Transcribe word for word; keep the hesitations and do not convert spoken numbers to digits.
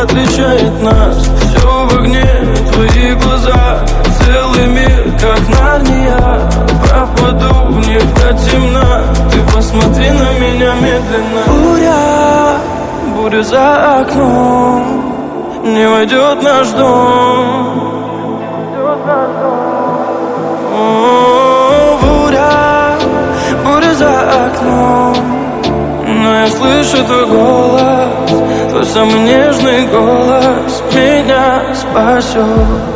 отличает нас. Все в огне, твои глаза, целый мир, как Нарния. Пропаду в них до темна, ты посмотри на меня медленно. Буря, буря за окном, не войдет наш дом. О, буря, буря за окном, но я слышу твой голос, твой самый нежный голос меня спасет.